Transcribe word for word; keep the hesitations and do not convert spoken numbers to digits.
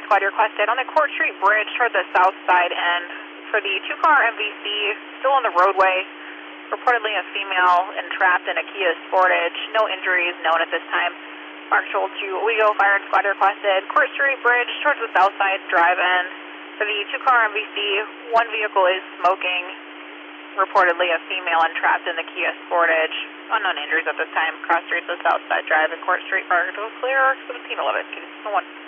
squad requested on the Court Street Bridge toward the south side end for the two-car M V C still on the roadway. Reportedly a female entrapped in a Kia Sportage. No injuries known at this time. Marshal to Owego Fire Squad requested Court Street Bridge towards the south side drive-in for the two-car M V C. One vehicle is smoking. Reportedly a female entrapped in the Kia Sportage. Unknown injuries at this time. Cross street to the south side drive in Court Street. Fire to clear seventeen eleven. One.